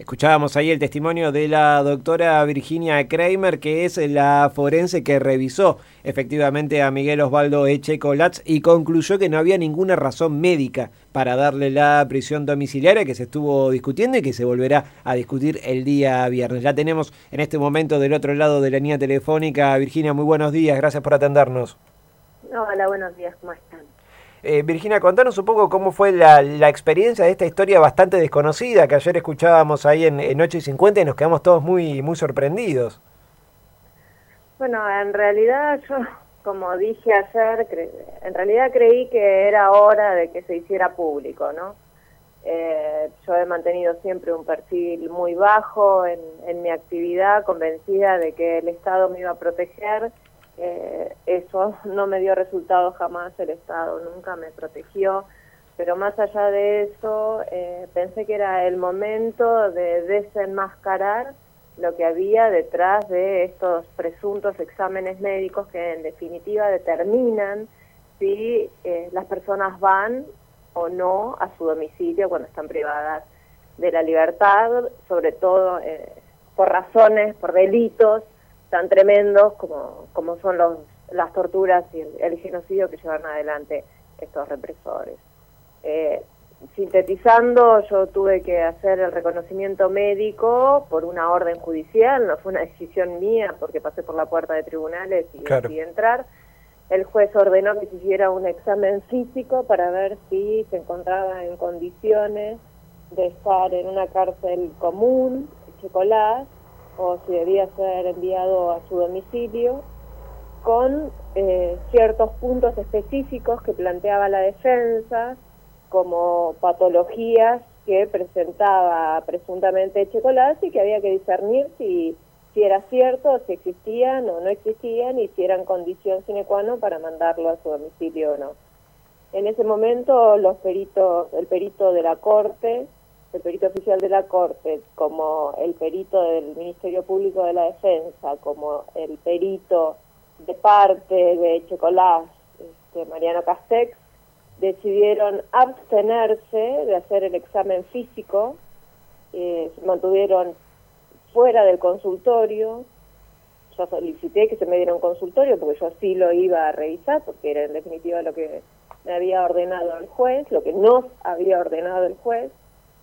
Escuchábamos ahí el testimonio de la doctora Virginia Kramer, que es la forense que revisó efectivamente a Miguel Osvaldo Echecolatz y concluyó que no había ninguna razón médica para darle la prisión domiciliaria, que se estuvo discutiendo y que se volverá a discutir el día viernes. Ya tenemos en este momento del otro lado de la línea telefónica. Virginia, muy buenos días, gracias por atendernos. Hola, buenos días, ¿cómo están? Virginia, contanos un poco cómo fue la experiencia de esta historia bastante desconocida que ayer escuchábamos ahí en 8 y 50 y nos quedamos todos muy sorprendidos. Bueno, en realidad yo, como dije ayer, en realidad creí que era hora de que se hiciera público, ¿no? Yo he mantenido siempre un perfil muy bajo en mi actividad, convencida de que el Estado me iba a proteger. Eso no me dio resultado jamás, el Estado nunca me protegió, pero más allá de eso, pensé que era el momento de desenmascarar lo que había detrás de estos presuntos exámenes médicos que en definitiva determinan si las personas van o no a su domicilio cuando están privadas de la libertad, sobre todo por razones, por delitos tan tremendos como son las torturas y el genocidio que llevan adelante estos represores. Sintetizando, yo tuve que hacer el reconocimiento médico por una orden judicial, no fue una decisión mía porque pasé por la puerta de tribunales y Claro. decidí entrar. El juez ordenó que se hiciera un examen físico para ver si se encontraba en condiciones de estar en una cárcel común, Echecolatz, o si debía ser enviado a su domicilio, con ciertos puntos específicos que planteaba la defensa, como patologías que presentaba presuntamente Echecolatz y que había que discernir si era cierto, si existían o no existían y si eran condición sine qua non para mandarlo a su domicilio o no. En ese momento el perito de la Corte, el perito oficial de la Corte, como el perito del Ministerio Público de la Defensa, como el perito de parte de Echecolatz, Mariano Castex, decidieron abstenerse de hacer el examen físico, se mantuvieron fuera del consultorio. Yo solicité que se me diera un consultorio porque yo sí lo iba a revisar, porque era en definitiva lo que me había ordenado el juez, lo que nos había ordenado el juez.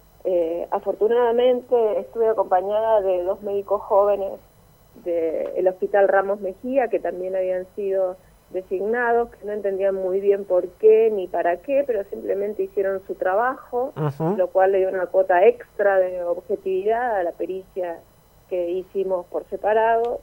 Afortunadamente estuve acompañada de dos médicos jóvenes del Hospital Ramos Mejía, que también habían sido designados, que no entendían muy bien por qué ni para qué, pero simplemente hicieron su trabajo, lo cual le dio una cuota extra de objetividad a la pericia que hicimos por separado.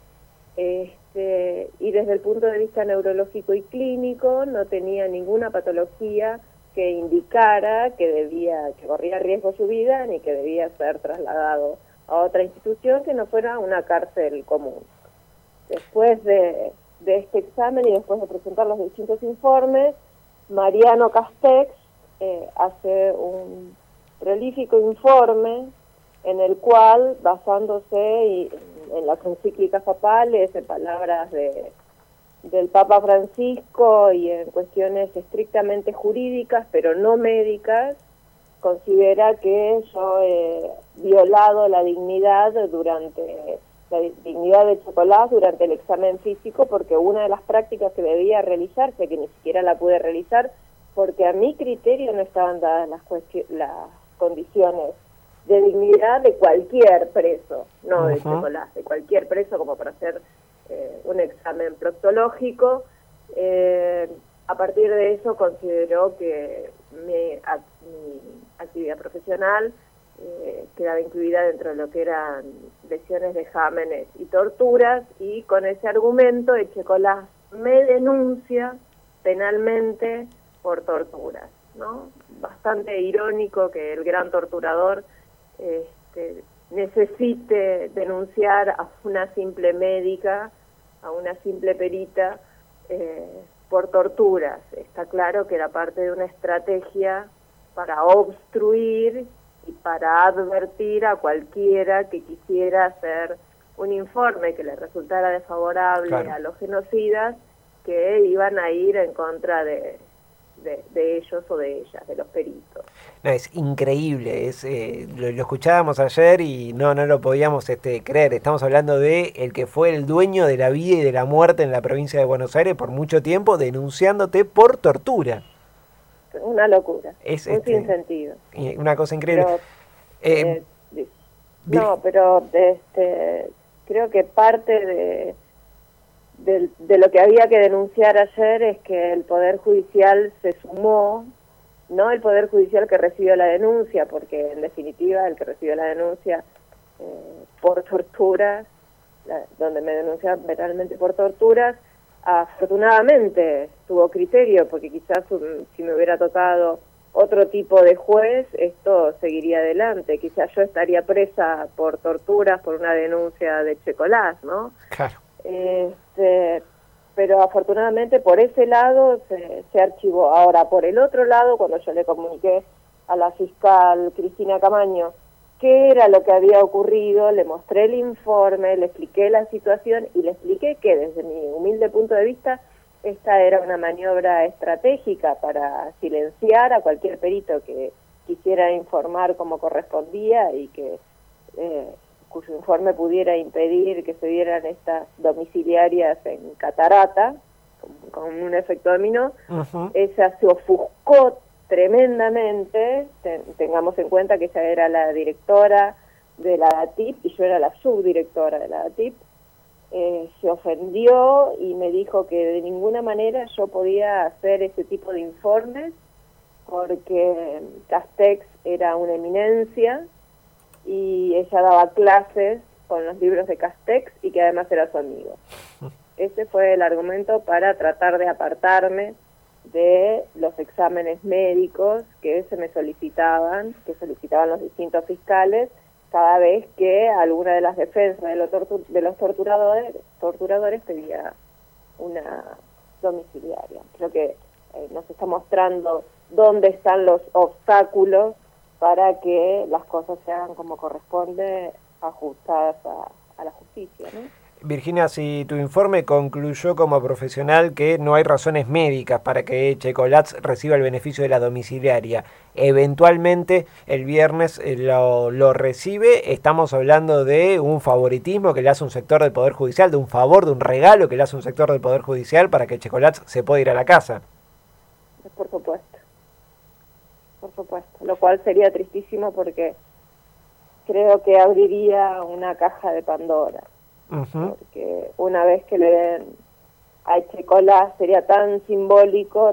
Y desde el punto de vista neurológico y clínico no tenía ninguna patología que indicara que corría riesgo su vida ni que debía ser trasladado a otra institución que no fuera una cárcel común. Después de este examen y después de presentar los distintos informes, Mariano Castex hace un prolífico informe en el cual, basándose en las encíclicas papales, en palabras del Papa Francisco y en cuestiones estrictamente jurídicas, pero no médicas, considera que yo he violado la dignidad de Echecolatz durante el examen físico, porque una de las prácticas que debía realizarse, que ni siquiera la pude realizar, porque a mi criterio no estaban dadas las condiciones de dignidad de cualquier preso, no de Echecolatz, de cualquier preso, como para hacer un examen proctológico. A partir de eso consideró que mi actividad profesional quedaba incluida dentro de lo que eran lesiones, vejámenes y torturas, y con ese argumento Echecolatz me denuncia penalmente por torturas, ¿no? Bastante irónico que el gran torturador necesite denunciar a una simple médica, a una simple perita, por torturas. Está claro que era parte de una estrategia para obstruir y para advertir a cualquiera que quisiera hacer un informe que le resultara desfavorable a los genocidas, que iban a ir en contra de de ellos o de ellas, de los peritos. No, es increíble, lo escuchábamos ayer y no lo podíamos creer. Estamos hablando de el que fue el dueño de la vida y de la muerte en la provincia de Buenos Aires por mucho tiempo, denunciándote por tortura. Una locura, Es un sinsentido. Una cosa increíble. Pero, creo que parte de lo que había que denunciar ayer es que el Poder Judicial se sumó, no el Poder Judicial que recibió la denuncia, porque en definitiva el que recibió la denuncia por torturas, donde me denunciaban penalmente por torturas, afortunadamente tuvo criterio, porque quizás si me hubiera tocado otro tipo de juez, esto seguiría adelante. Quizás yo estaría presa por torturas, por una denuncia de Checolás, ¿no? Claro. Pero afortunadamente por ese lado se archivó. Ahora, por el otro lado, cuando yo le comuniqué a la fiscal Cristina Camaño qué era lo que había ocurrido, le mostré el informe, le expliqué la situación y le expliqué que desde mi humilde punto de vista esta era una maniobra estratégica para silenciar a cualquier perito que quisiera informar como correspondía y que cuyo informe pudiera impedir que se dieran estas domiciliarias en Catarata, con un efecto dominó. Uh-huh. Ella se ofuscó tremendamente, tengamos en cuenta que ella era la directora de la ATIP y yo era la subdirectora de la ATIP. Se ofendió y me dijo que de ninguna manera yo podía hacer ese tipo de informes porque Castex era una eminencia y ella daba clases con los libros de Castex y que además era su amigo. Ese fue el argumento para tratar de apartarme de los exámenes médicos que se me solicitaban, que solicitaban los distintos fiscales cada vez que alguna de las defensas de los torturadores pedía una domiciliaria. Creo que nos está mostrando dónde están los obstáculos para que las cosas se hagan como corresponde, ajustadas a la justicia, ¿no? Virginia, si tu informe concluyó como profesional que no hay razones médicas para que Checolás reciba el beneficio de la domiciliaria, eventualmente el viernes lo recibe, estamos hablando de un favoritismo que le hace un sector del Poder Judicial, de un favor, de un regalo que le hace un sector del Poder Judicial para que Checolás se pueda ir a la casa. Por supuesto, lo cual sería tristísimo porque creo que abriría una caja de Pandora. Uh-huh. Porque una vez que le den a Checolás sería tan simbólico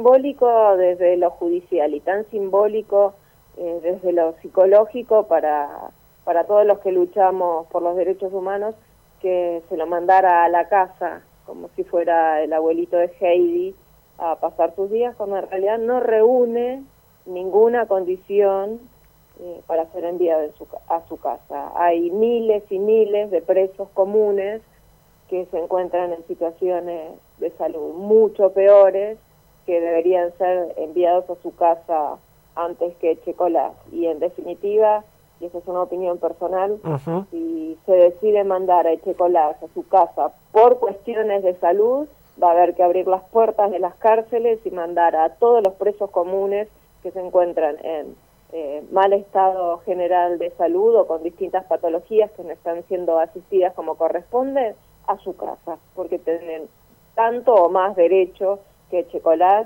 desde lo judicial y tan simbólico desde lo psicológico para todos los que luchamos por los derechos humanos, que se lo mandara a la casa como si fuera el abuelito de Heidi a pasar sus días, cuando en realidad no reúne ninguna condición para ser enviado a su casa. Hay miles y miles de presos comunes que se encuentran en situaciones de salud mucho peores, que deberían ser enviados a su casa antes que Checolás. Y en definitiva, y esa es una opinión personal, uh-huh, si se decide mandar a Checolás a su casa por cuestiones de salud, va a haber que abrir las puertas de las cárceles y mandar a todos los presos comunes que se encuentran en mal estado general de salud o con distintas patologías que no están siendo asistidas como corresponde, a su casa, porque tienen tanto o más derecho que Checolás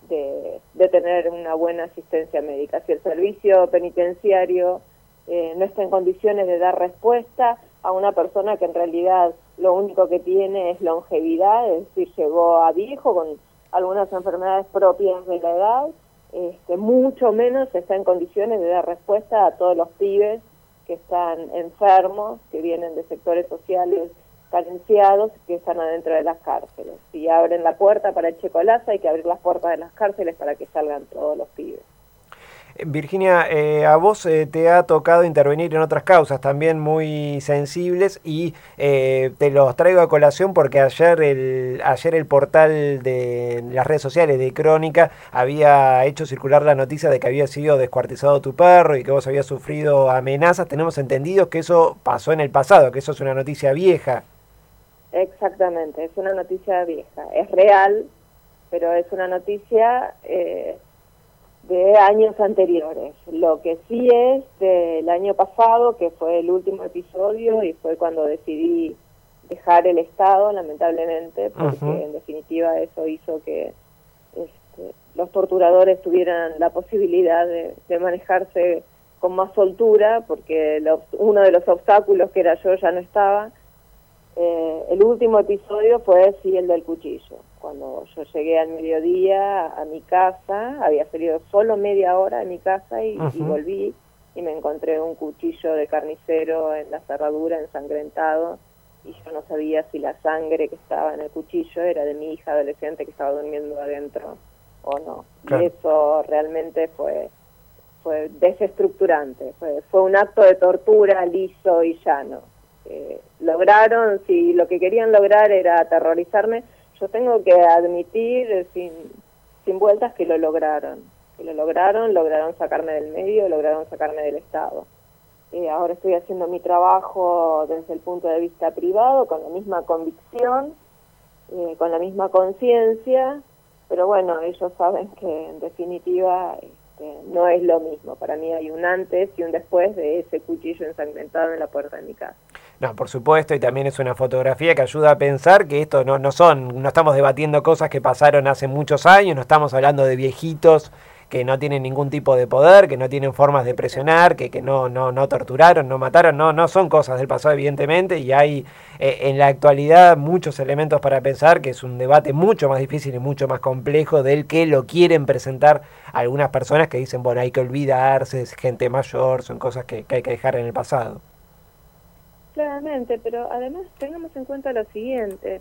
de tener una buena asistencia médica. Si el servicio penitenciario no está en condiciones de dar respuesta a una persona que en realidad lo único que tiene es longevidad, es decir, llegó a viejo con algunas enfermedades propias de la edad, mucho menos está en condiciones de dar respuesta a todos los pibes que están enfermos, que vienen de sectores sociales carenciados, que están adentro de las cárceles. Si abren la puerta para el Checolás, hay que abrir las puertas de las cárceles para que salgan todos los pibes. Virginia, a vos te ha tocado intervenir en otras causas también muy sensibles y te los traigo a colación porque ayer el portal de las redes sociales de Crónica había hecho circular la noticia de que había sido descuartizado tu perro y que vos habías sufrido amenazas. Tenemos entendido que eso pasó en el pasado, que eso es una noticia vieja. Exactamente, es una noticia vieja. Es real pero es una noticia de años anteriores. Lo que sí es del año pasado, que fue el último episodio y fue cuando decidí dejar el Estado, lamentablemente, porque en definitiva eso hizo que los torturadores tuvieran la posibilidad de manejarse con más soltura, porque uno de los obstáculos que era yo ya no estaba. El último episodio fue sí el del cuchillo. Cuando yo llegué al mediodía a mi casa, había salido solo media hora de mi casa y volví y me encontré un cuchillo de carnicero en la cerradura, ensangrentado, y yo no sabía si la sangre que estaba en el cuchillo era de mi hija adolescente que estaba durmiendo adentro o no. Claro. Y eso realmente fue desestructurante, fue un acto de tortura liso y llano. Lograron, si lo que querían lograr era aterrorizarme, yo tengo que admitir sin vueltas que lo lograron, lograron sacarme del medio, lograron sacarme del Estado. Ahora estoy haciendo mi trabajo desde el punto de vista privado, con la misma convicción, con la misma conciencia, pero bueno, ellos saben que en definitiva no es lo mismo. Para mí hay un antes y un después de ese cuchillo ensangrentado en la puerta de mi casa. No, por supuesto, y también es una fotografía que ayuda a pensar que esto no estamos debatiendo cosas que pasaron hace muchos años, no estamos hablando de viejitos que no tienen ningún tipo de poder, que no tienen formas de presionar, que no torturaron, no mataron, no son cosas del pasado evidentemente, y hay en la actualidad muchos elementos para pensar que es un debate mucho más difícil y mucho más complejo del que lo quieren presentar algunas personas que dicen, bueno, hay que olvidarse, es gente mayor, son cosas que hay que dejar en el pasado. Claramente, pero además tengamos en cuenta lo siguiente,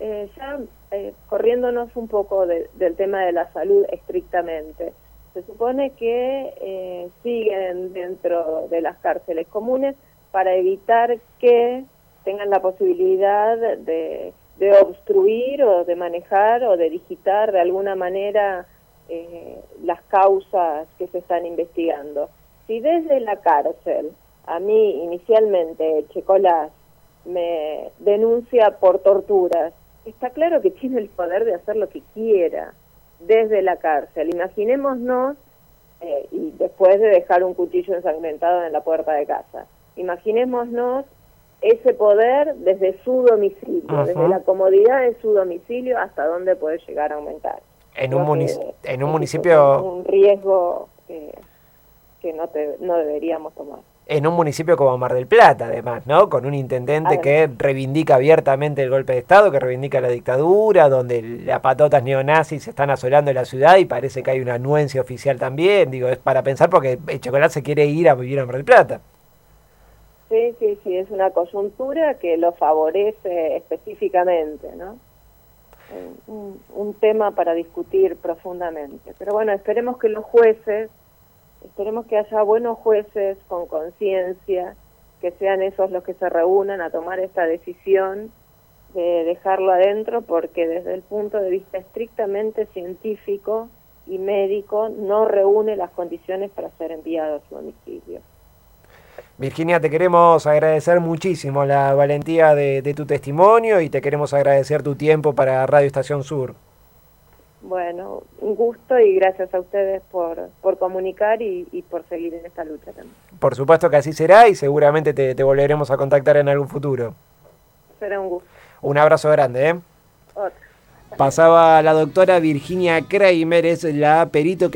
corriéndonos un poco del tema de la salud estrictamente, se supone que siguen dentro de las cárceles comunes para evitar que tengan la posibilidad de obstruir o de manejar o de digitar de alguna manera las causas que se están investigando. Si desde la cárcel a mí inicialmente Checolás me denuncia por torturas, está claro que tiene el poder de hacer lo que quiera desde la cárcel. Imaginémonos, y después de dejar un cuchillo ensangrentado en la puerta de casa, imaginémonos ese poder desde su domicilio, desde la comodidad de su domicilio, hasta dónde puede llegar a aumentar. En un municipio... Es un riesgo que no deberíamos tomar. En un municipio como Mar del Plata, además, ¿no? Con un intendente que reivindica abiertamente el golpe de Estado, que reivindica la dictadura, donde las patotas neonazis están asolando la ciudad y parece que hay una anuencia oficial también. Digo, es para pensar porque el Checolás se quiere ir a vivir a Mar del Plata. Sí, es una coyuntura que lo favorece específicamente, ¿no? Un tema para discutir profundamente. Pero bueno, esperemos que haya buenos jueces con conciencia, que sean esos los que se reúnan a tomar esta decisión de dejarlo adentro, porque desde el punto de vista estrictamente científico y médico no reúne las condiciones para ser enviado a su domicilio. Virginia, te queremos agradecer muchísimo la valentía de tu testimonio y te queremos agradecer tu tiempo para Radio Estación Sur. Bueno, un gusto y gracias a ustedes por comunicar y por seguir en esta lucha también. Por supuesto que así será y seguramente te volveremos a contactar en algún futuro. Será un gusto. Un abrazo grande, Otro. Pasaba la doctora Virginia Kramer, es la perito